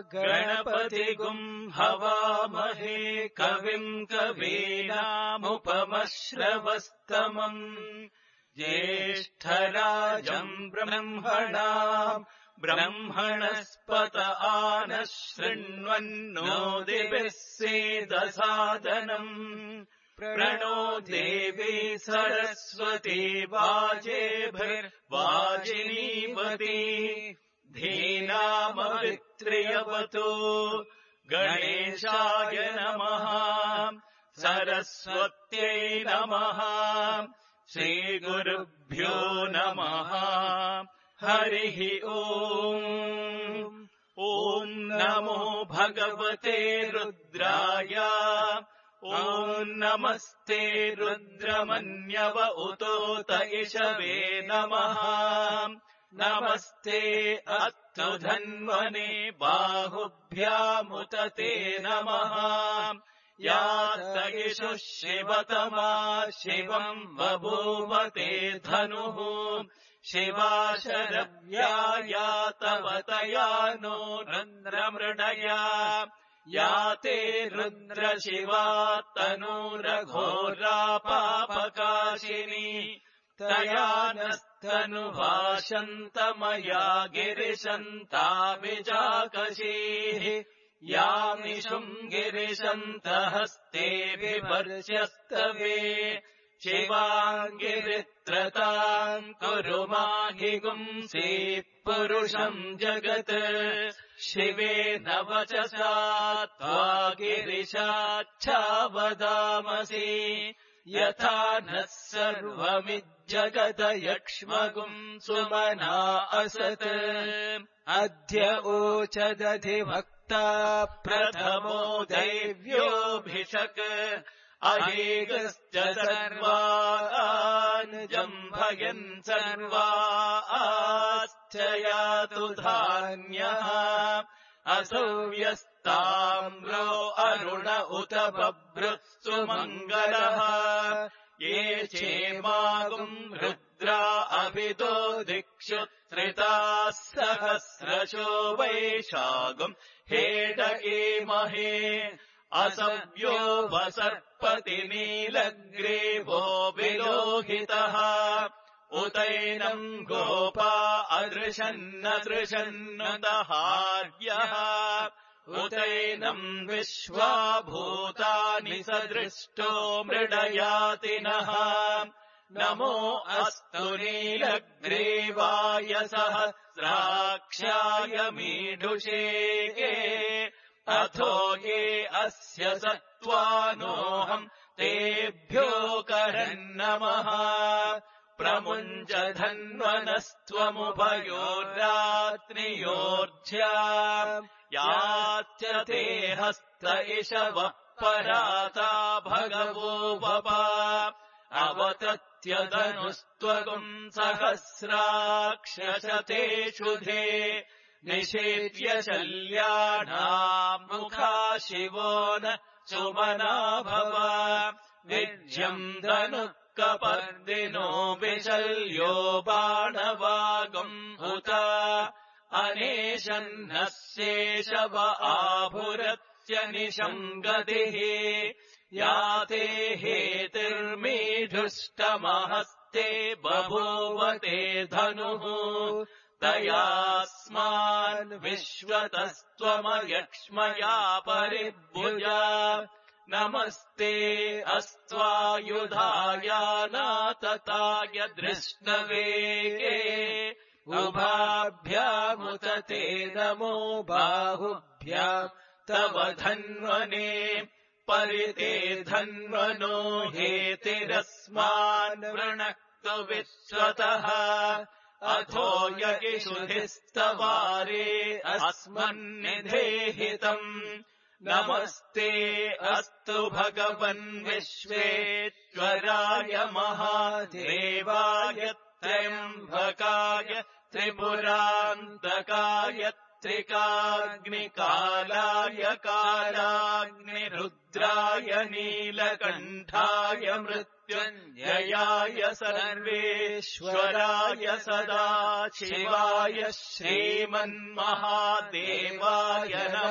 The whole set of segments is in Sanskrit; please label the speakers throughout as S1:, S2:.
S1: गणपतिगुं हवामहे कविम् कवीनामुपमश्रवस्तमम् ज्येष्ठराजम् ब्रह्मणाम् ब्रह्मणस्पत आनः शृण्वन्नोदिभिः सीदसादनम् प्रणो देवी सरस्वती वाजेभिर्वाजिनीवती धीनामवित्र्यवतु गणेशाय नमः सरस्वत्यै नमः श्रीगुरुभ्यो नमः हरिः ओम् ॐ नमो भगवते रुद्राय ॐ नमस्ते रुद्रमन्यव उतोत इषवे नमः नमस्ते अस्तु धन्वने बाहुभ्यामुत ते नमः यात इषुः शिवतमा शिवम् बभूव ते धनुः शिवा शरव्या यातवतया नो रुद्रमृडया या ते रुद्रशिवा तनूरघोरा पापकाशिनी तया नस्तनुभाषन्तमया गिरिशन्ताभिजाकशीः यामिषुम् गिरिशन्तहस्तेभिवर्ष्यस्तवे शिवाङ्गिरित्रताम् कुरु माहिगुंसि पुरुषम् जगत् शिवेन वचसा त्वा गिरिशाच्छावदामसि यथा नः सर्वमिज्जगदयक्ष्मगुम् सुमना असत् अद्य ओचदधिभक्ता प्रथमो दैव्योऽभिषक् अहेगश्च सर्वान् जम्भयन् सर्वाश्च यातु धान्यः असौ व्यस्ताम्रो अरुण उत बभ्रुः सुमङ्गलः ये चेमागुम् रुद्रा अभितो दिक्षु त्रिताः सहस्रशो वैशागुम् हेडयेमहे असव्यो वसर्पति नीलग्रीवो विलोहितः उतैनम् गोपा अदृशन्नदृशन्नुदहार्यः उतैनम् विश्वा भूतानि सदृष्टो मृडयातिनः नमो अस्तु नीलग्रीवाय सहस्राक्षाय मीढुषे अथो ये अस्य सत्त्वानोऽहम् तेभ्यो करन्नमः प्रमुञ्च धन्वनस्त्वमुभयोर्रात्रियोर्ध्या याच्च ते हस्त इषवः पराता भगवो वपा अवतत्यदनुस्त्वगुम् सहस्राक्षशते शुधे निषेव्य शल्यानाम् मुखा शिवो न सुमना भव विज्यम् धनुः कपर्दिनो विशल्यो बाणवागम् उत अनेशन्नः शेषव आभुरत्य निशङ्गतिः याते हेतिर्मीढुष्टमहस्ते बभूवते धनुः तयास्मान् विश्वतस्त्वमयक्ष्मया परिभुजा नमस्ते अस्त्वायुधायानातताय दृष्णवे उभाभ्यामुत ते नमो बाहुभ्याम् तव धन्वने परिते धन्वनो हेतिरस्मान् वृणक्तु विश्वतः अथो यगिषुधिस्तवारे अस्मन्निधेहितम् नमस्ते अस्तु भगवन् विश्वेश्वराय महादेवाय त्र्यम्बकाय त्रिपुरान्तकाय त्रिकाग्निकालाय कालाग्निरुद्राय नीलकण्ठाय मृत्युञ्जयाय सर्वेश्वराय सदाशिवाय श्रीमन्महादेवाय नमः।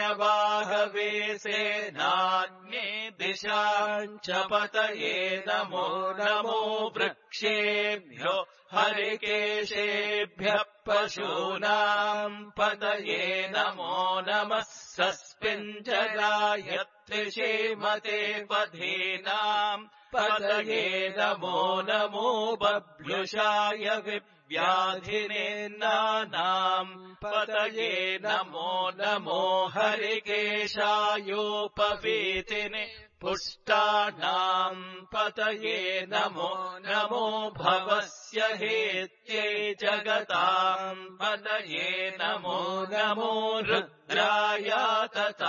S1: सैन्यवाहवे सेनान्ये दिशाञ्च पतये नमो नमो वृक्षेभ्यो हरिकेशेभ्यः पशूनाम् पतये नमो नमः सस्मिञ्जराय त्रिषेमते वधीनाम् पतये नमो नमो बभ्युषाय व्याधिनेन्नानाम् पतये नमो नमो हरिकेशायोपवीतिने पुष्टानाम् पतये नमो नमो भवस्य हेत्यै जगताम् पतये नमो नमो रुद्राय तथा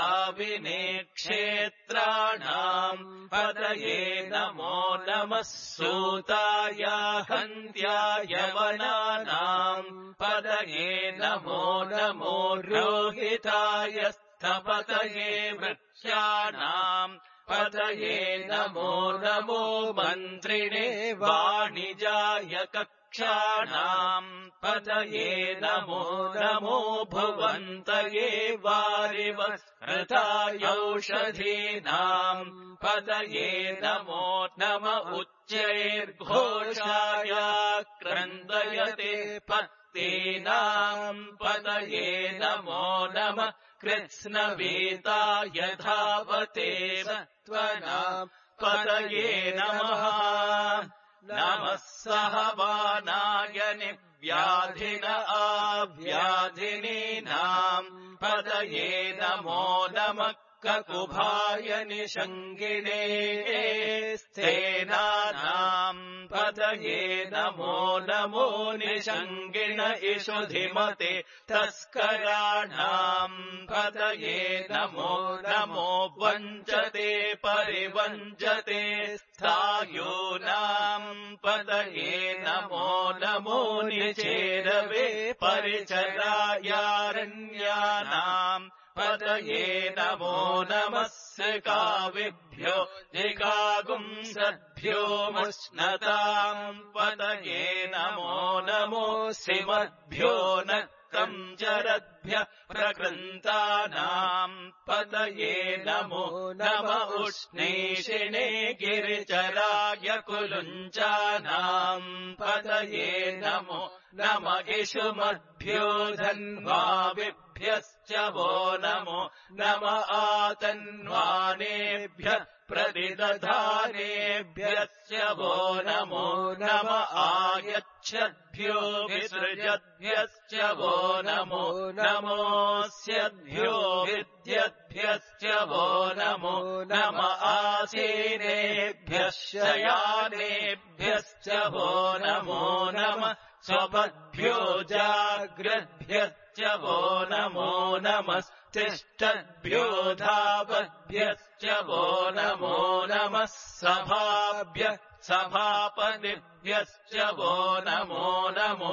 S1: विनेक्षेत्राणाम् पतये नमो नमः सूताय हन्त्याय वनानाम् पतये नमो नमो रोहिताय स्थपतये वृक्षाणाम् पतये नमो नमो मन्त्रिणे वाणिजाय कक्षाणाम् पतये नमो नमो भुवन्तये वारिवस्कृतायौषधीनाम् पतये नमो नम उच्चैर्घोषाय क्रन्दयते पत्तीनाम् पतये नमो नमः कृत्स्नवेताय धावते सत्त्वनाम् पतये नमः नमः सहवानाय निव्याधिन आव्याधिनीनाम् पतये नमो नमः ककुभाय निषङ्गिणे स्थेनानाम् पतये नमो नमो निषङ्गिण इषुधिमते तस्कराणाम् पतये नमो नमो वञ्चते परिवञ्चते स्थायूनाम् पतये नमो नमो निचेरवे परिचरायारण्यानाम् पतये नमो नमः सकाविभ्यो जिगागुंसद्भ्यो मुष्णताम् पतये नमो नमो सिमद्भ्यो नक्कञ्जरद्भ्यः प्रकृन्तानाम् पतये नमो नम उष्णीषिणे गिरिचराय कुलुञ्चानाम् पतये नमो नम इषुमद्भ्यो धन्वाविभ्यश्च वो नमो नम आतन्वानेभ्यः प्रतिदधानेभ्यश्च वो नमो नम आयच्छद्भ्यो विसृजद्भ्यश्च वो नमो नमोऽस्यद्भ्यो विद्यद्भ्यश्च वो नमो नम आसीनेभ्यः शयानेभ्यश्च वो नमो नमः स्वपद्भ्यो जाग्रद्भ्यश्च वो नमो नमस्तिष्ठद्भ्यो धावद्भ्यश्च वो नमो नमः सभाभ्यः सभापतिभ्यश्च वो नमो नमो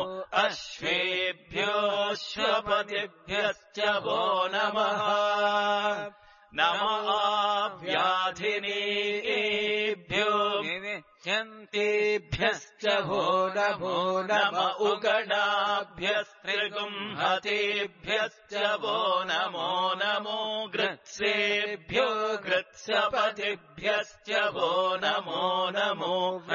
S1: अश्वेभ्योऽश्वपतिभ्यश्च वो नमः नमः व्याधिनीभ्यो नित्यन्तेभ्यश्च वो नमो नम उगणाभ्यस्त्रिगुंहतेभ्यश्च वो नमो नमो गृत्सेभ्यो गृत्सपतिभ्यश्च वो नमो नमो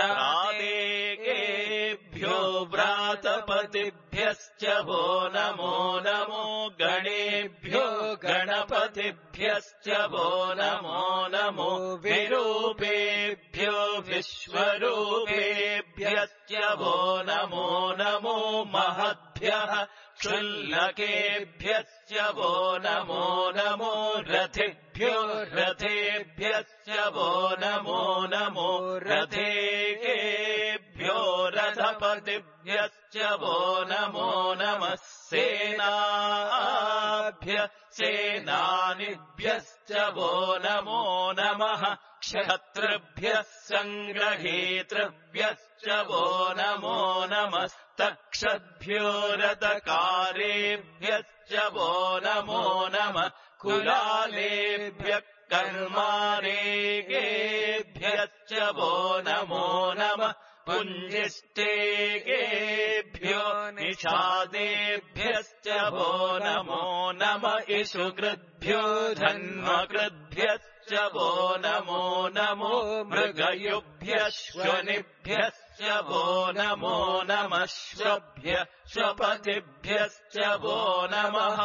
S1: व्रातेभ्यो व्रातपतिभ्यश्च वो नमो नमो गणेभ्यो गणपतिभ्यश्च वो नमो नमो विरूपेभ्यो विश्वरूपेभ्यश्च वो नमो नमो महद्भ्यः क्षुल्लकेभ्यश्च वो नमो नमो रथिभ्यो रथेभ्यश्च वो नमो नमो रथेभ्यो रथपतिभ्यश्च वो नमो नमः सेनाभ्यः सेनानिभ्यश्च वो नमो नमः क्षत्रिभ्यः सङ्ग्रहेतृभ्यश्च वो नमो नमस्तक्षद्भ्यो रथकारेभ्यश्च वो नमो नमः कुलालेभ्यः कर्मारेभ्यश्च वो नमो नमः पुञ्जिष्टेकेभ्यो निषादेभ्यश्च वो नमो नम इषुकृद्भ्यो धन्वकृद्भ्यश्च वो नमो नमो मृगयुभ्यश्वनिभ्यश्च वो नमो नमः श्वभ्य श्वपतिभ्यश्च वो नमः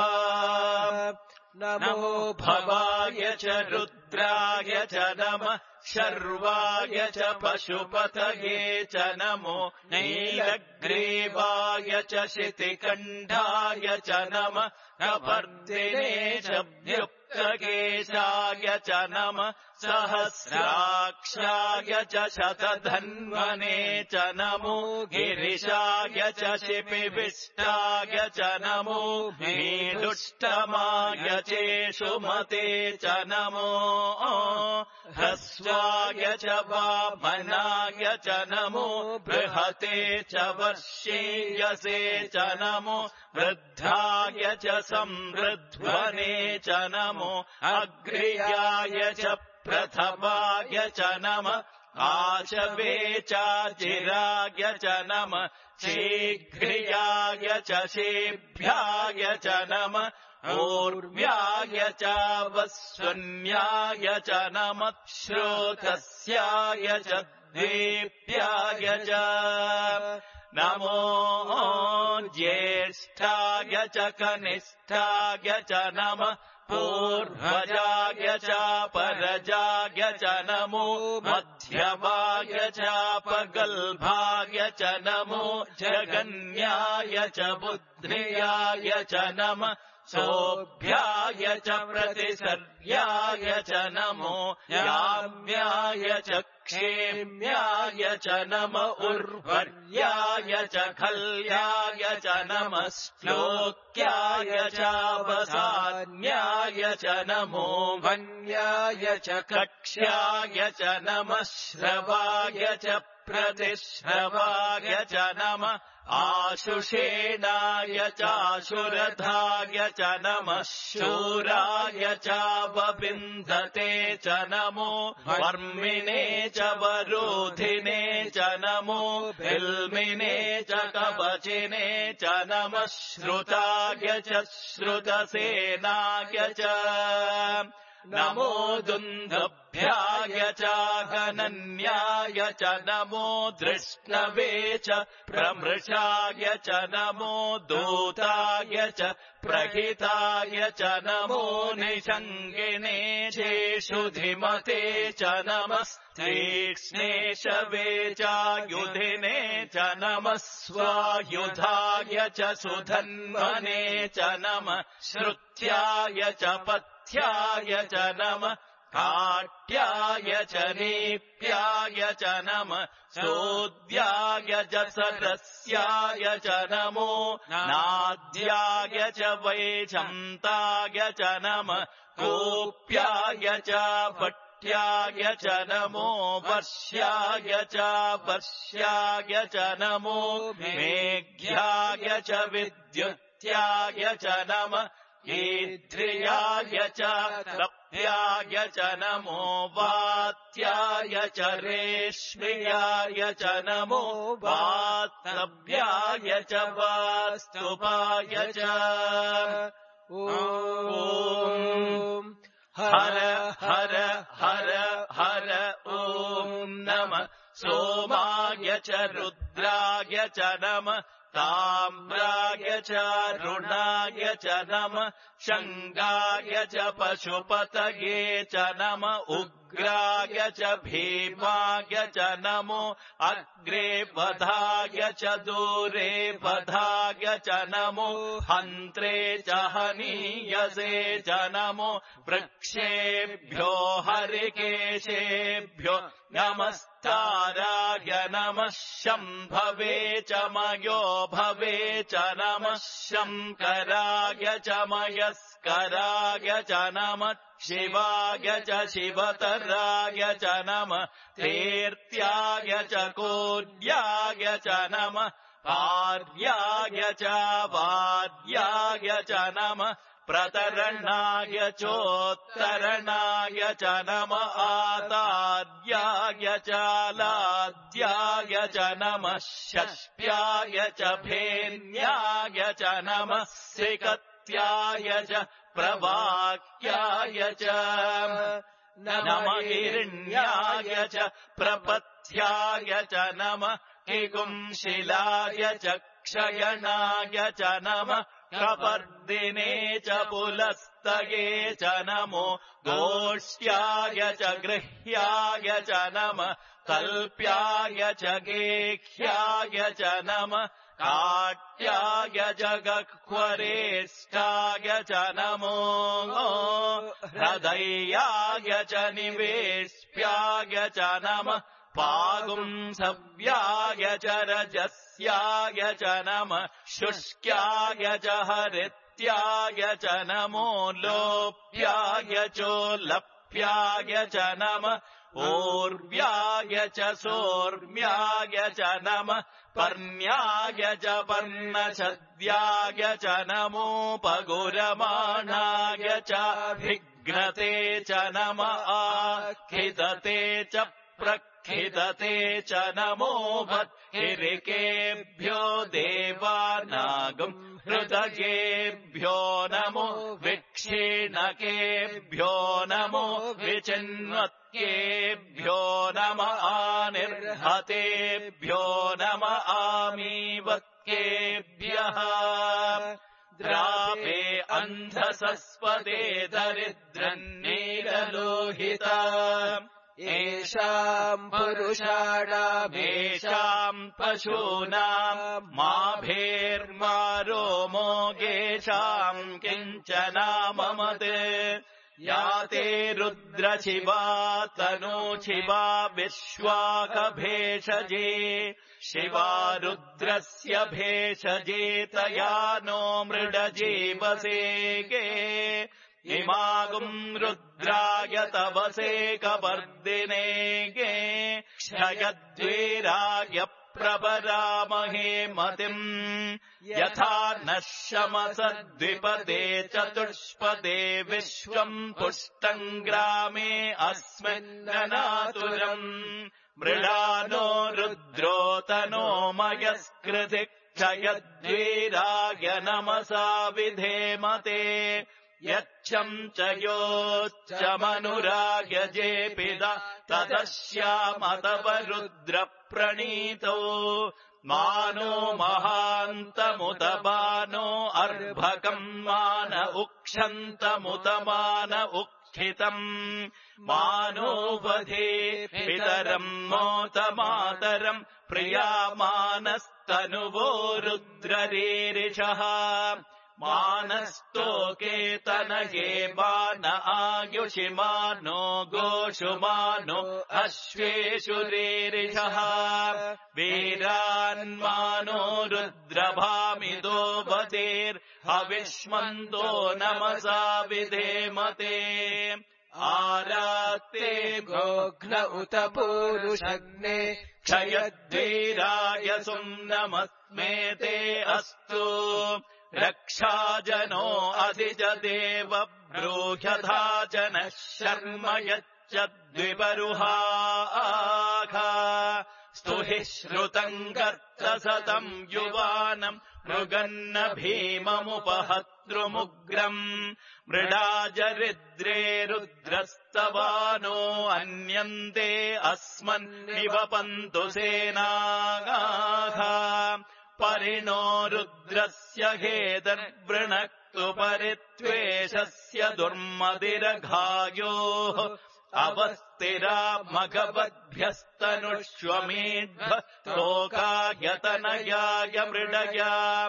S1: नमो भवाय च रुद्राय च नमः शर्वाय च पशुपतये च नमो नीलग्रीवाय च शितिकण्ठाय च नमः कपर्दिने च व्युक्तकेशाय च नमः सहस्राक्षाय च शतधन्वने च नमो गिरिशाय च शिपिविष्टाय च नमो मीदुष्टमाय चेषुमते च नमो ह्रस्वाय च वामनाय च नमो बृहते च वर्षीयसे च नमो वृद्धाय च संवृध्वने च नमो अग्र्याय च प्रथमाय च नमः आशवे चाचिराय च नमः शीघ्रियाय च शेभ्याय च नमः ऊर्व्याय च वस्वन्याय च नमः श्रोतस्याय च द्वीप्याय च नमो ज्येष्ठाय च कनिष्ठाय च नमः पूर्वजाय च परजाय च नमो मध्यमाय च पगल्भाय च नमो जगन्याय च बुद्ध्याय च नमः सोभ्याय च प्रतिसर्याय च नमो याम्याय च क्षेम्याय च नम उर्वर्याय च खल्याय च नमः श्लोक्याय च वसान्याय च नमो वन्याय च कक्ष्याय च नमः श्रवाय च प्रतिश्रवाय च नमः आशुषेणाय चाशुरधाय च नमः शूराय च वविन्धते च नमो वर्मिणे च वरोधिने च नमो बिल्मिने च कवचिने च नमः श्रुताय च श्रुतसेनाय च नमो दुन्दभ्याय च गणन्याय च नमो धृष्णवे च प्रमृषाय च नमो दूताय च प्रहिताय च नमो निषङ्गिने चेषुधिमते च नमस्तीक्ष्णेशवे चायुधिने च नमः स्वायुधाय च सुधन्वने च नमः श्रुत्याय च पथ्याय च नमः काट्याय च नीप्याय च नमः सोद्याय च सरस्याय च नमो नाद्याय च वैजन्ताय च नमः गोप्याय च भट्याय च नमो वर्ष्याय च वर्ष्याय च नमो मेघ्याय च विद्युत्याय च नमः ईद्रियाय च तप्याय च नमो वात्याय च रेश्म्याय च नमो वात्तव्याय च वास्तुपाय च ॐ हर हर हर हर ॐ नमः सोमाय च रुद्राय च नमः ताम्राय च रुणाय च नमः शङ्गाय च पशुपतये च नमः उग्राय च भीमाय च नमो अग्रे वधाय च दूरे वधाय च नमो हन्त्रे च हनीयसे च नमो वृक्षेभ्यो हरिकेशेभ्यो नमस्ताराय नमः शम्भवे च मयो भवे च नमः शङ्कराय च मयस्कराय च नमः शिवाय च शिवतराय च नमः तीर्थ्याय च कोड्याय च नमः पार्याय च वार्याय च नमः प्रतरणाय चोत्तरणाय च नमः आतार्याय च लाद्याय च नमः षष्ट्याय च भेन्याय च नमः सिकत्याय च प्रवाक्याय च नमः हिरण्याय च प्रपथ्याय च नमः किकुंशिलाय च क्षयणाय च नमः कपर्दिने च पुलस्तये च नमो गोष्ठ्याय च गृह्याय च नमः कल्प्याय च गेह्याय च नमः काट्याय च गह्वरेष्ठाय च नमो हृदयाय च निवेश्याय च नमः पागुंसव्याय च रजस्याय च नमः शुष्क्याय च हरित्याय च नमो लोप्याय चोल्लप्याय च नमः ऊर्व्याय च सोर्म्याय च नमः पर्ण्याय च पर्णछद्याय च नमोपगुरमाणाय च विघ्नते च नमः आखिदते च प्रखिदते च नमो भद्रिकेभ्यो देवानागम् हृदयेभ्यो नमो विक्षीणकेभ्यो नमो विचिन्वत्केभ्यो नमः आनिर्हतेभ्यो नमः आमीवत्केभ्यः द्रापे अन्धसस्पदे दरिद्रन्नीललोहिता
S2: येषाम् पुरुषाणामेषाम्
S1: पशूनाम् माभेर्मा रोमो गेषाम् किञ्चनाममते याते रुद्रशिवा तनूशिवा विश्वाकभेषजे शिवा रुद्रस्य भेषजे तया नो मृडजीवसेके इमागुम् रुद्राय तवसे कपर्दिने गे क्षयद्वीराय प्रपरामहे मतिम् यथा नः शमसद्विपदे चतुष्पदे विश्वम् पुष्टम् ग्रामे अस्मिन्ननातुरम् मृडानो रुद्रो तनो मयस्कृति क्षयद्वीराय नमसा विधेमते यच्छम् च योच्चमनुराय जेपिदा तदश्यामतव रुद्रप्रणीतो मानो महान्तमुत बानो अर्भकम् मान उक्षन्तमुत मान उक्षितम् मानो वधे पितरम् मोत मातरम् प्रियामानस्तनुवो रुद्ररीरिषः मानस्तोके तनये मान आयुषिमानो गोषुमानो अश्वेषु रीरिषः वीरान्मानो रुद्रभामिदो वदेर्हविष्मन्तो नमसा विधेमते आरात्ते
S2: गोघ्न उत पूरुषग्ने
S1: क्षयद्वीराय सुम्नमस्मेते अस्तु रक्षाजनो अधिजदेव ब्रूह्यथा जनः शर्म यच्च द्विपरुहाखा स्तुहि श्रुतम् कर्तसतम् युवानम् मृगन्न भीममुपहतृमुग्रम् मृडाजरिद्रे रुद्रस्तवानो अन्यन्ते अस्मन्निवपन्तु सेनागाः परिणो रुद्रस्य हेदर्वृणक्तु परित्वेषस्य दुर्मदिरघायोः अवस्थिरा मघवद्भ्यस्तनुष्वमेध्वः लोकायतनयाय मृडया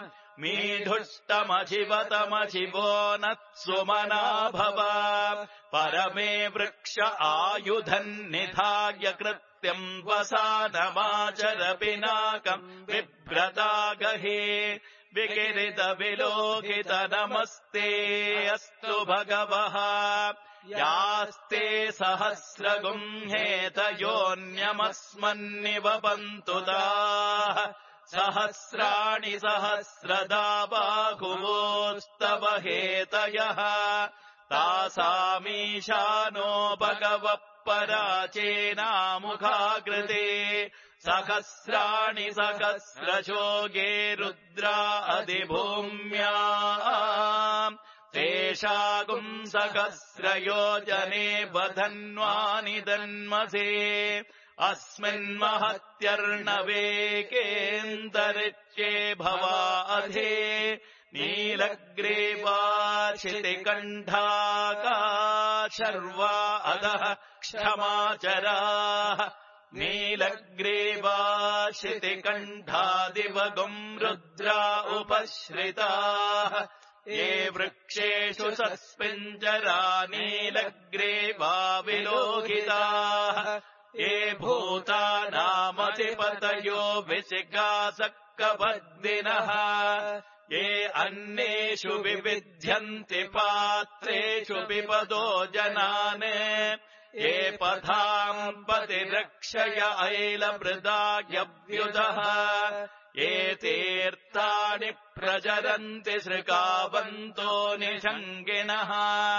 S1: मीढुष्टमशिवतमशिवो नत्सुमना भव परमे वृक्ष आयुधन्निधाय कृत्यम् वसानमाचर पिनाकम् बिभ्रता गहे विकिरित विलोकित नमस्ते अस्तु भगवः यास्ते सहस्रगुंहेतयोऽन्यमस्मन्निवपन्तु ताः सहस्राणि सहस्रदा बाहुवोस्तव हेतयः तासामीशानो भगवः पराचेनामुखाकृते सहस्राणि सहस्रशोगे रुद्रा अधिभूम्या तेषागुम् सहस्रयोजने वधन्वानि दन्मसे अस्मिन्महत्यर्णवेकेऽन्तरिक्षे भवा अधे नीलग्रीवाशितिकण्ठाका शर्वा अधः क्षमाचराः नीलग्रीवाशितिकण्ठादिवगुम् रुद्रा उपश्रिताः ये वृक्षेषु सस्पिञ्जरा नीलग्रीवा विलोहिताः ये भूतानामधिपतयो विचिकासक्कभग्दिनः ये अन्येषु विविध्यन्ति पात्रेषु पिबतो जनान् ये पथाम् पतिरक्षय ऐलमृदायव्युधः ये तीर्थानि प्रचरन्ति सृगावन्तो निषङ्गिणः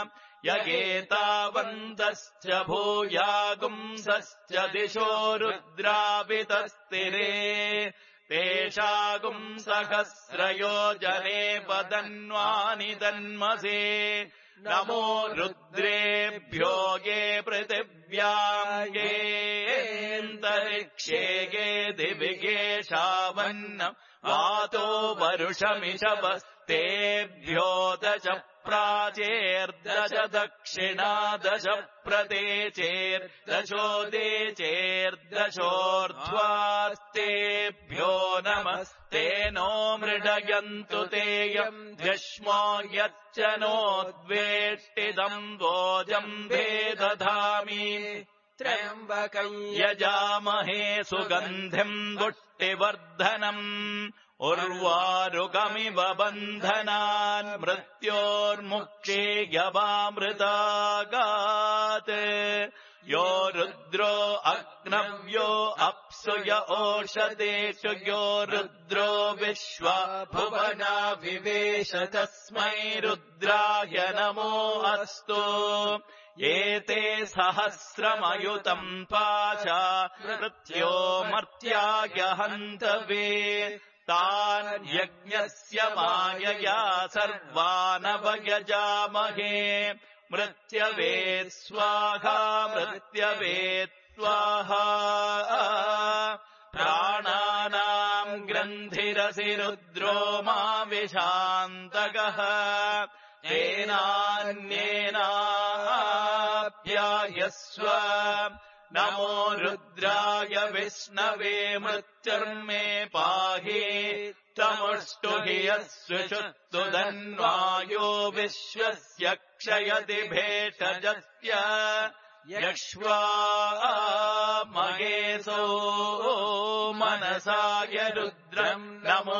S1: यगेतावन्तश्च भूयागुंसश्च दिशो रुद्रावितस्तिरे तेषागुम् सहस्रयोजने वदन्वानि दन्मसे नमो रुद्रेभ्यो ये पृथिव्याम् येऽन्तरिक्षे ये दिवि येषावन्नम् वातो वरुषमिषवस्तेभ्यो दश प्राचेर्दश दक्षिणादश प्रदेचेर्दशोदेचेर्दशोर्ध्वास्तेभ्यो नमस्ते नो मृडयन्तु तेयम् द्यश्मो यच्च नोद्वेष्टिदम् वोजम्भे दधामि त्र्यम्बकम् यजामहे सुगन्धिम् पुष्टिवर्धनम् उर्वारुकमिव बन्धनान् मृत्योर्मुक्षेयवामृतागात् यो रुद्रो अग्नव्यो अप्सुय ओषदेषु यो रुद्रो विश्वा भुवना विवेश तस्मै रुद्राय नमो अस्तु एते सहस्रमयुतम् पाशा मृत्यो मर्त्याय हन्तवे तान् यज्ञस्य मायया सर्वानवयजामहे मृत्यवे स्वाहा मृत्यवे स्वाहा प्राणानाम् ग्रन्थिरसि रुद्रो मा विशान्तकः तेनान्येनाप्यायस्व नमो रुद्राय विष्णवे मृत्युर्मे पाहि तमुष्टुहि यस्विषुत्तु धन्वायो विश्वस्य क्षयति भेषजस्य यक्ष्वा महेशो मनसाय रुद्रम् नमो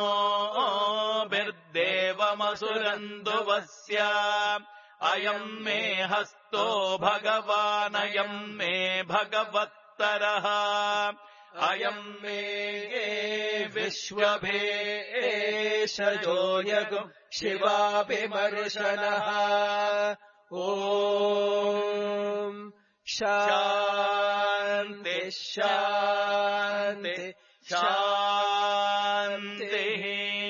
S1: बिर्देवमसुरन्दुवस्य अयम् मे हस्तो भगवानयम् मे भगवत्तरः अयम् मे विश्वभेषजो यगुम् शिवाभिमर्शनः ॐ शान्ति शान्ति शान्तिः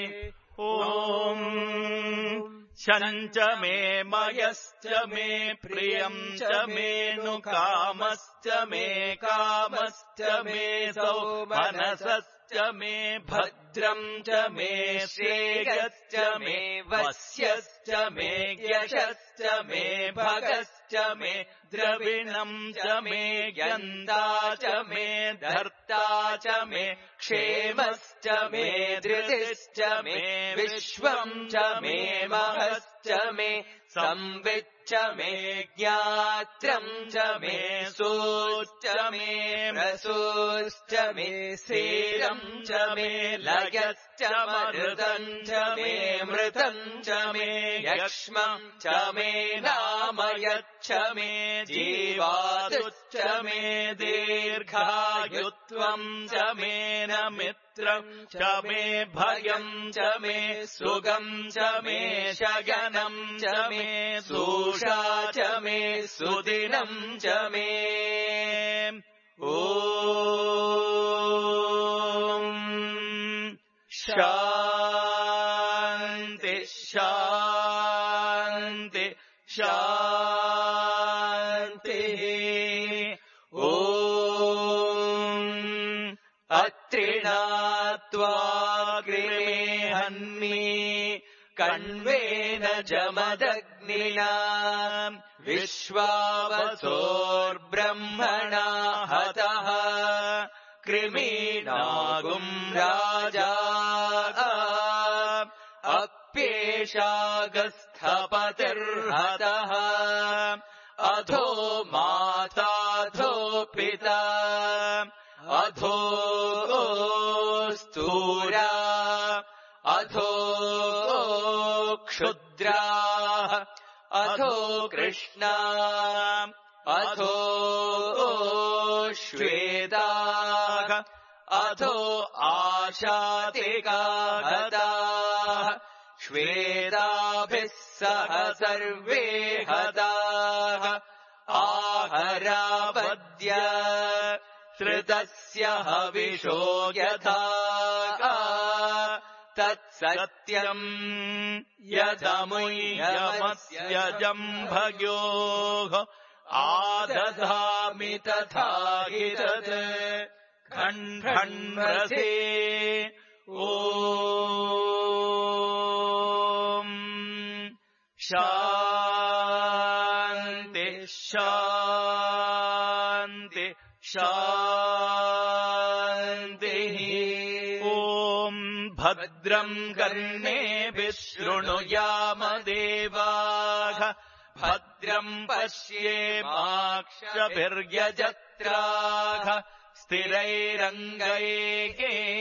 S1: ॐ शञ्च मे मयश्च मे प्रियम् च मे नुकामश्च मे कामश्च मे सौमनसश्च मे भद्रम् च मे श्रेयश्च मे वस्यश्च मे यशश्च मे भगश्च मे द्रविणम् च मे यन्दा च मे धर्ता च मे क्षेमश्च मे धृतिश्च मे विश्वम् च मे महश्च मे संविच्च मे ज्ञात्रम् च मे सूच्च मे प्रसूश्च मे श्रीरम् च मे लयश्च मरुदम् च मे मृतम् च मे यक्ष्मम् च मे नामयच्च मे जीवातुश्च मे दीर्घायुत्वम् च मे नमित् मित्रम् च मे भयम् च मे सुगम् च मे शयनम् च मे सूषा च मे सुदिनम् च मे ॐ शान्ति शान्ति शान्तिः ॐ अत्रिणात्वा कृमेहन्मि कण्वेन जमदग्निना विश्वावसोर्ब्रह्मणा हतः कृमीनागुम् राजा अप्येषागस्थपतिर्हतः अधो माताधो पिता अधो स्थूरा अधो क्षुद्राः अधो कृष्णा अधो श्वेताः अधो आशातिकाहताः श्वेताभिः सह सर्वे हताः आहरावद्य श्रुतस्य हविषो यथा तत्सत्यम् यदमुह्यमस्य जम्भयोः आदधामि तथा हि तत् खण्डन्रसे ॐ शान्ति शान्ति शान्तिः ॐ भद्रम् कर्णेभिः शृणुयाम देवाः भद्रम् पश्येमाक्षभिर्यजत्राः स्थिरैरङ्गैः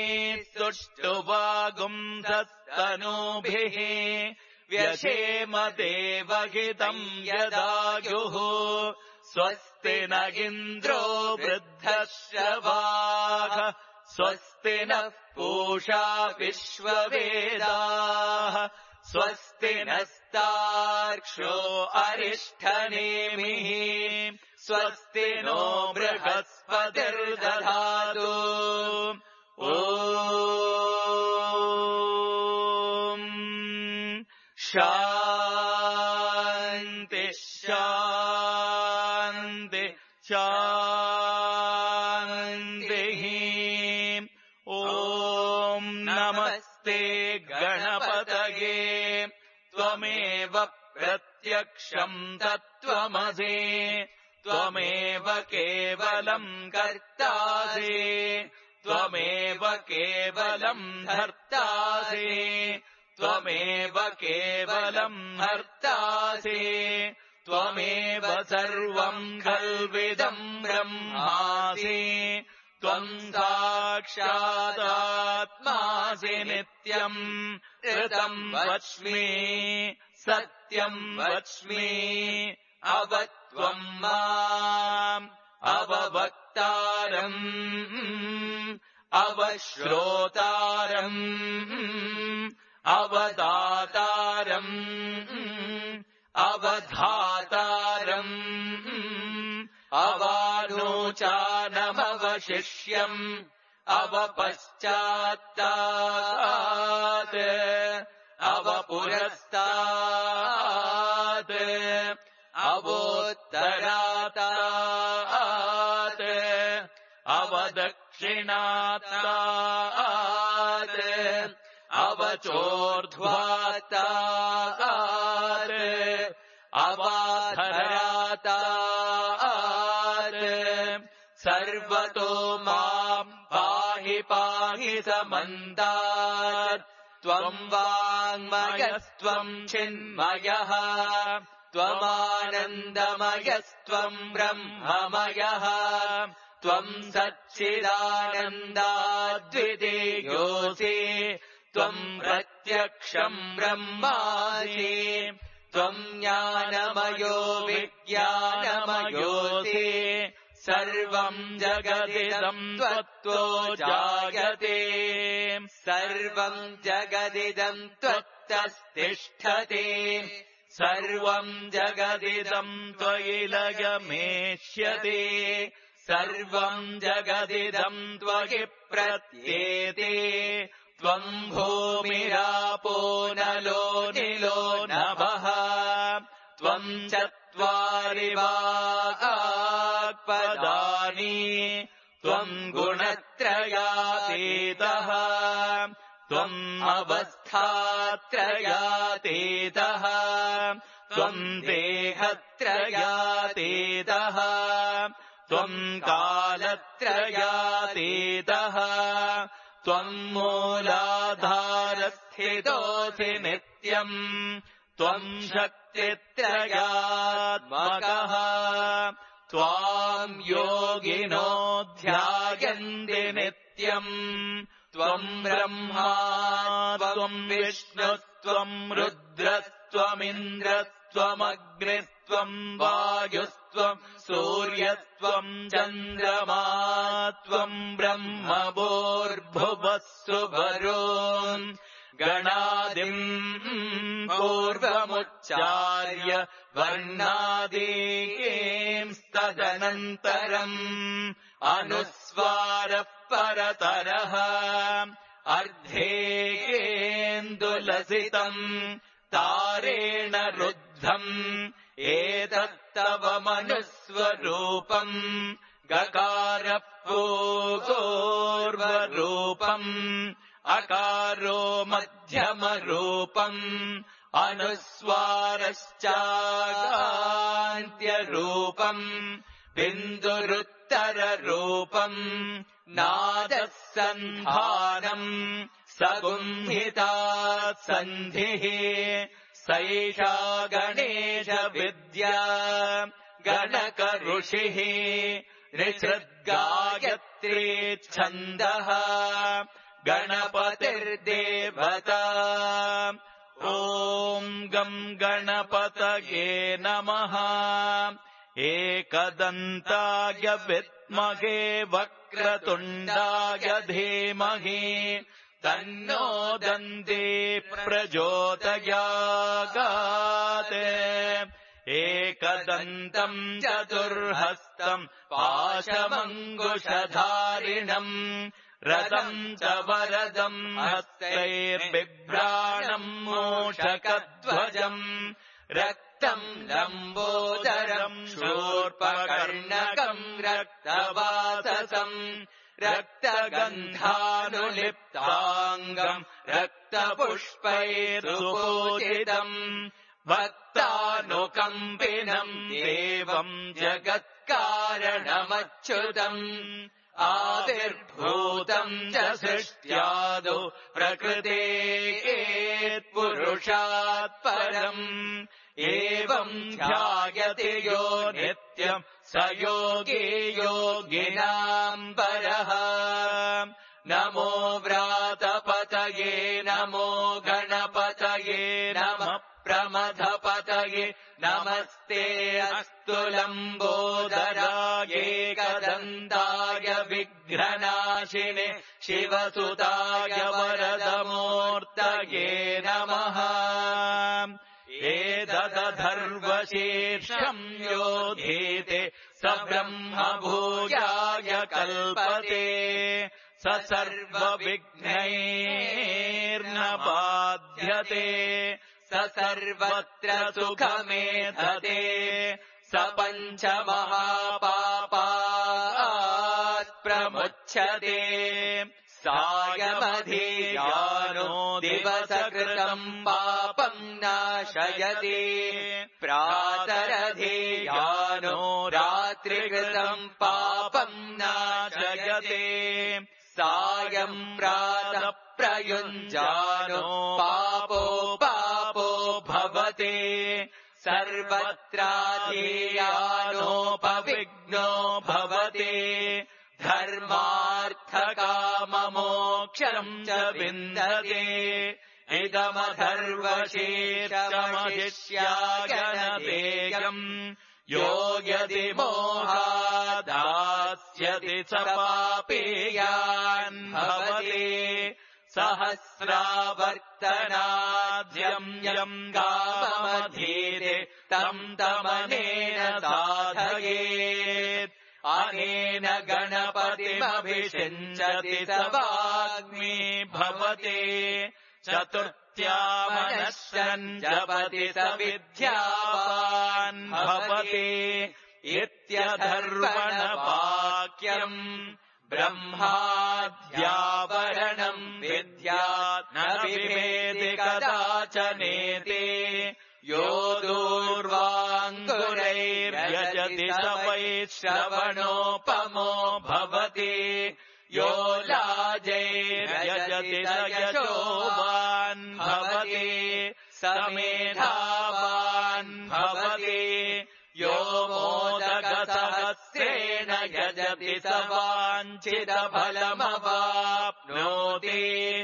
S1: सुष्ठुवागुंसस्तनूभिः व्यशेम देवहितम् यदायुः स्वस्ति न इन्द्रो वृद्धश्रवाः स्वस्ति नः पूषा विश्ववेदाः स्वस्ति नस्तार्क्ष्यो अरिष्ठनेमिः स्वस्ति नो बृहस्पतिर्दधातु ॐ शान्ति शान्ति शान्तिः ॐ नमस्ते गणपतये त्वमेव प्रत्यक्षम् तत्त्वमसि त्वमेव केवलम् कर्तासि त्वमेव केवलम् धर्तासि त्वमेव केवलम् हर्तासि त्वमेव सर्वम् खल्विदम् ब्रह्मासि त्वम् साक्षादात्मासि नित्यम् ऋतम् वच्मि सत्यम् वच्मि अवत्वम् माम् अववक्तारम् अवश्रोतारम् अवदातारम् अवधातारम् अवानोचानमवशिष्यम् अवपश्चात्तात् अवपुरस्तात् अवोत्तरातात् अवदक्षिणातात् अवचोर्ध्वातात् अवाधरातात् सर्वतो माम् पाहि पाहि समन्तात् त्वम् वाङ्मयस्त्वम् चिन्मयः त्वमानन्दमयस्त्वम् ब्रह्ममयः त्वम् सच्चिदानन्दाद्वितीयोऽसि त्वम् प्रत्यक्षम् ब्रह्मासि त्वम् ज्ञानमयो विज्ञानमयोऽसि सर्वम् जगदिदम् त्वत्तो जायते
S2: सर्वम् जगदिदम् त्वत्तस्तिष्ठति
S1: सर्वम् जगदिदम् त्वयि लयमेष्यते सर्वम् जगदिदम् त्वयि प्रत्येते त्वम् भूमिरापो नलो निलो नभः त्वम् चत्वारि वाक्पदानि त्वम् गुणत्रयातीतः त्वम् अवस्थात्रयातीतः त्वम् देहत्रयातीतः त्वम् कालत्रयातीतः त्वम् मूलाधारस्थितोऽसि नित्यम् त्वम् शक्तित्रयात्मकः त्वाम् योगिनो ध्यायन्ति नित्यम् त्वम् ब्रह्मा त्वम् विष्णुस्त्वम् रुद्रस्त्वमिन्द्रस्त्वमग्निस्त्वम् वायुस्त्वम् सूर्यस्त्वम् चन्द्रमा त्वम् ब्रह्म भूर्भुवः सुवरोन् गणादिम् पूर्वमुच्चार्य वर्णादींस्तदनन्तरम् अनुस्वारः परतरः अर्धेन्दुलसितम् तारेण रुद्धम् एतत्तव मनुस्वरूपम् गकारः पूर्वरूपम् अकारो मध्यमरूपम् अनुस्वारश्चान्त्यरूपम् बिन्दुरुत्तररूपम् नादः सन्धानम् सगुंहितात् सन्धिः सैषा गणेशविद्या गणकऋषिः ऋषद्गायत्री छन्दः गणपतिर्देवता ॐ गं गणपतये नमः एकदन्ताय विद्महे वक्रतुण्डाय धीमहि तन्नो दन्ती प्रचोदयात् एकदन्तम् चतुर्हस्तम् पाशमङ्कुशधारिणम् रथम् च वरदम् हस्तैर्बिभ्राणम् मूषकध्वजम् रक्तम् लम्बोदरम् शूर्पकर्णकम् रक्तवाससम् रक्तगन्धानुलिप्ताङ्गम् रक्तपुष्पैर्सुपूजितम् भक्तानुकम्पिनम् देवम् जगत्कारणमच्युतम् आविर्भूतम् च सृष्ट्यादौ प्रकृतेः परम् एवम् ध्यायति यो नित्यम् स योगी योगिनाम् परः नमो व्रातपतये नमो गणपतये नमः प्रमथपतये नमस्ते अस्तु लम्बोदराय एकदन्ताय विघ्ननाशिने शिवसुताय वरदमूर्तये नमः एतदधर्वशीर्षम् योधीते स ब्रह्म भूयाय कल्पते स सर्वविघ्नैर्न बाध्यते स सर्वत्र सुखमेधते स पञ्चमहापापात् प्रमुच्यते सायमधियानो दिवसकृतम् पापम् नाशयति प्रातरधियानो रात्रिकृतम् पापम् नाशयति सायम् प्रातः प्रयुञ्जानो पापो भवति सर्वत्राधीयानोपविघ्नो भवति धर्मार्थकाममोक्षम् च विन्दते इदमधर्वशीर्षमशिष्याय न देयम् यो यदि मोहादा पश्यति स पापेयान् भवति सहस्रावर्तनाद्यम् यम् कामधीरे तम् तमनेन साधयेत् अनेन गणपतिमभिषिञ्चति स वाग्मी भवति चतुर्थ्यामनश्रन् जपति स विद्यावान् भवति इत्यधर्वणवाक्यम् ब्रह्माद्यावरणम् विद्यात् न विवेदि कदाचनेति यो दूर्वाङ्गुरैर्यजति स वैश्रवणोपमो भवति यो लाजैर्यजति स यशोवान् भवति स मेधावान् भवति यो मोदकसहस्रेण यजति स वाञ्छितफलमवाप्नोति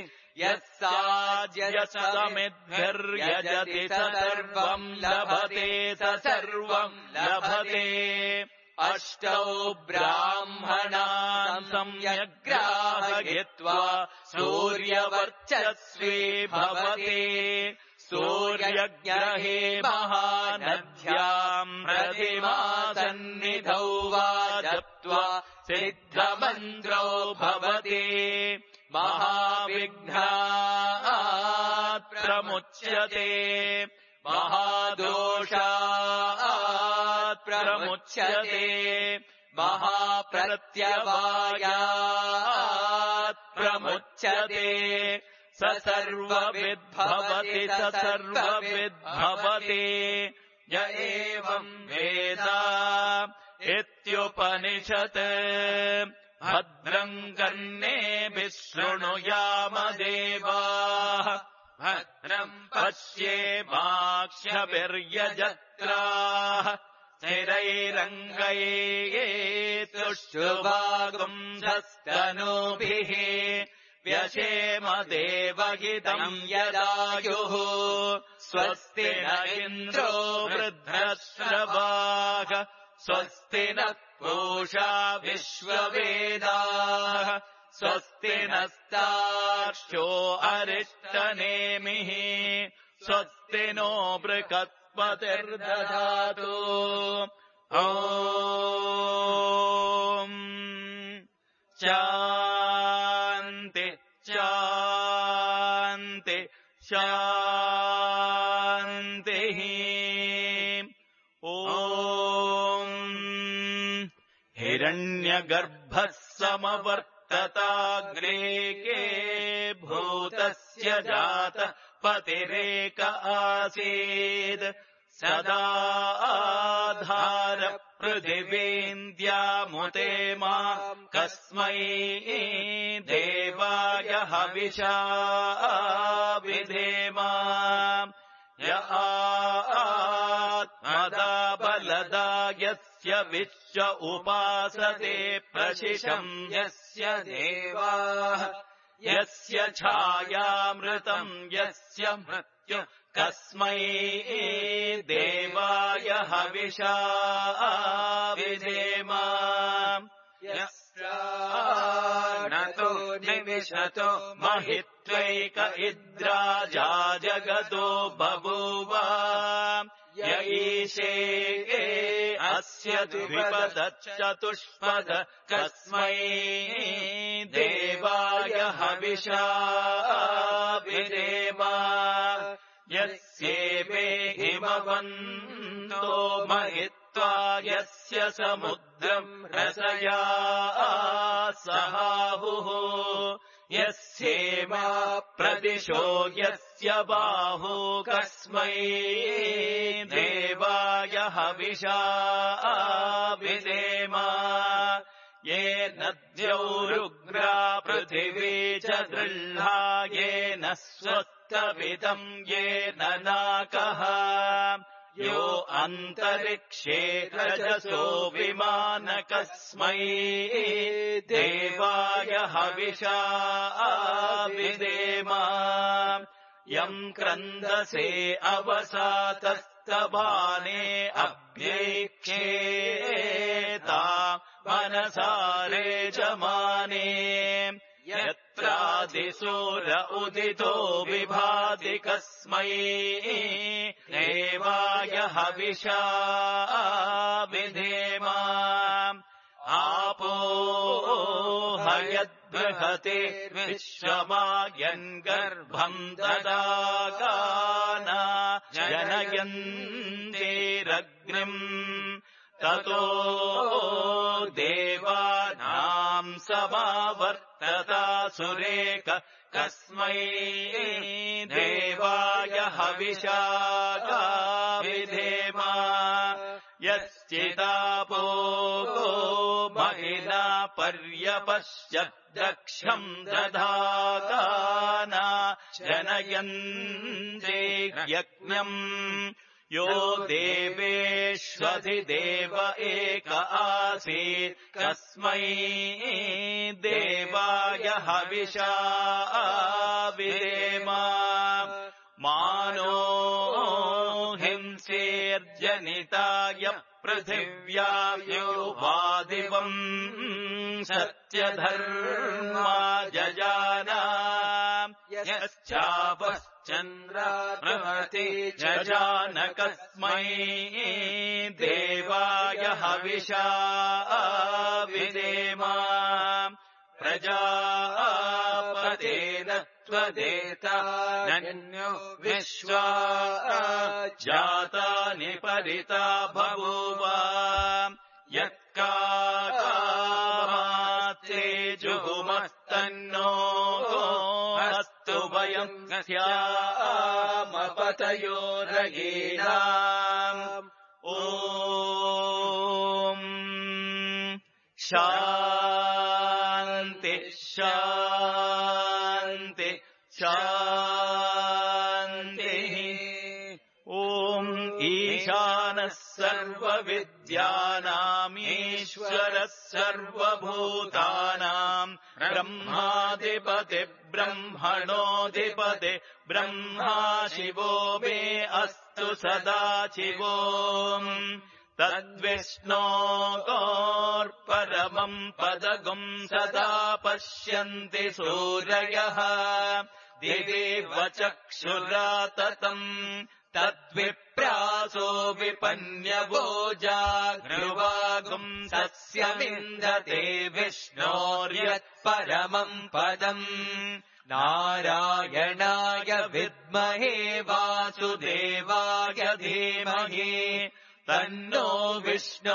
S1: यस्साज्यसमिद्भिर्यजति स सर्वम् लभते स सर्वम् लभते अष्टौ ब्राह्मणान् सम्यग्राहयित्वा सूर्यवर्चस्वी भवति सूर्यग्रहे महानद्याम् प्रतिमासन्निधौ वा जप्त्वा सिद्धमन्त्रो भवति महाविघ्नात् प्रमुच्यते महादोषात् प्रमुच्यते महाप्रत्यवायात् प्रमुच्यते स सर्वविद्भवति स सर्वविद्भवति य एवम् वेद इत्युपनिषत् भद्रम् कर्णेभिः शृणुयाम देवाः भद्रम् पश्येमाक्षभिर्यजत्राः स्थिरैरङ्गैस्तुष्टुवागुंसस्तनूभिः व्यशेम देवहितम् यदायुः स्वस्ति न इन्द्रो वृद्धश्रवाः स्वस्ति नः पूषा विश्ववेदाः स्वस्ति नस्तार्क्ष्यो अरिष्टनेमिः स्वस्ति नो बृहस्पतिर्दधातु ॐ शान्ति शान्ति शान्तिः ॐ हिरण्यगर्भः समवर्तताग्रेके भूतस्य जातः पतिरेक आसीत् सदा आधार पृथिवीन्द्यामुते माम् कस्मै देवाय हविषा विधेम य आत्मदा बलदा यस्य विश्व उपासते प्रशिशम् यस्य देवाः यस्य छायामृतम् यस्य मृत्यु कस्मै देवाय हविषा विधेम यस्यानतो निविशतो महित्वैक इद्राजा जगतो बभूव य ईशे अस्य द्विपदचतुष्पद कस्मै देवाय हविषा विधेम यस्येवे हिमवन्तो महित्वा यस्य समुद्रम् रसया सहाहुः यस्येमा प्रदिशो यस्य बाहु कस्मै देवाय हविषा विधेम ये नद्यौरुग्रा पृथिवी च दृह्ला येन स्वस्तविदम् येन नाकः यो अन्तरिक्षे रजसो विमान कस्मै देवाय हविषा विधेम यम् क्रन्दसे अवसातस्तबाने अभ्यैक्षेता मनसा समाने यत्रादिसूर उदितो विभाति कस्मै देवाय हविषा विधेम आपो हयद्बृहते विश्वमायन् गर्भम् ददागाना जनयन्तेरग्निम् ततो देवानाम् समावर्तता सुरेक कस्मै देवाय हविषा विधेम यश्चिदापो महिना पर्यपश्यद्दक्षम् दधागाना जनयन्ते यज्ञम् यो देवेष्वधिदेव एक आसीत् कस्मै देवाय हविषा विधेम मानो हिंसेर्जनिताय पृथिव्याव्योवादिवम् सत्यधर्मा जजाना यश्चापश्चन्द्राबृहति जजान कस्मै देवाय हविषा विधेम प्रजापतेन त्वदेतान्यो विश्वा जातानि परिता बभूव यत्कामात्रे जुहुमस्तन्नो अस्तु वयम् स्यामपतयो रयेणाम् ॐ शान्ति शान्ति शान्तिः ॐ ईशानः सर्वविद्यानामीश्वरः सर्वभूतानाम् ब्रह्माधिपति ब्रह्मणोऽधिपति ब्रह्मा शिवो मे अस्तु सदा शिवो तद्विष्णोर्परमम् पदगुम् सदा पश्यन्ति सूरयः दिदेव चक्षुराततम् तद्विप्रासो विपन्यवो जागृवागुम् सस्यमिन्दते विष्णोर्यत्परमम् पदम् नारायणाय विद्महे वासुदेवाय धीमहि तन्नो विष्णु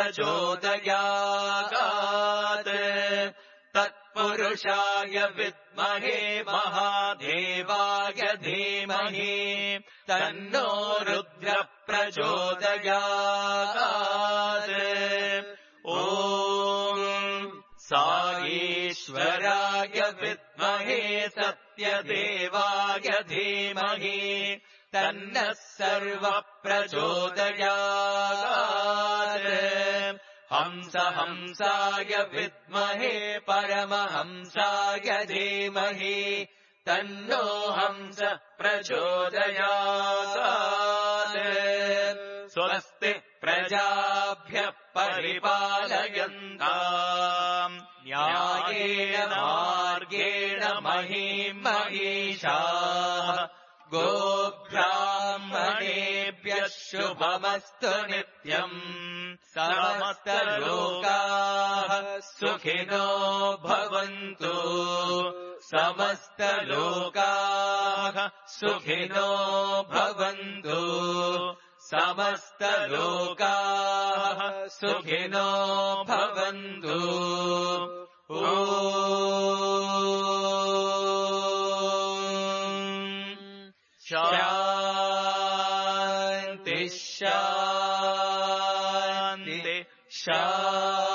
S1: प्रचोदयात् तत्पुरुषाय विद्महे महादेवाय धीमहि तन्नो रुद्र प्रचोदयात् ॐ साईश्वराय विद्महे सत्यदेवाय धीमहि तन्नः सर्वः प्रचोदयात् हंसाय विद्महे परमहंसाय धीमहि तन्नो हंस प्रचोदयात् स्वस्ति प्रजाभ्यः परिपालयन्ताम् न्यायेन मार्गेण महीं महिषाः गोब्राह्मणेभ्यः शुभमस्तु नित्यम् समस्तलोकाः सुखिनो भवन्तु समस्तलोकाः सुखिनो भवन्तु समस्तलोकाः सुखिनो भवन्तु शान्ति शान्ति शान्ति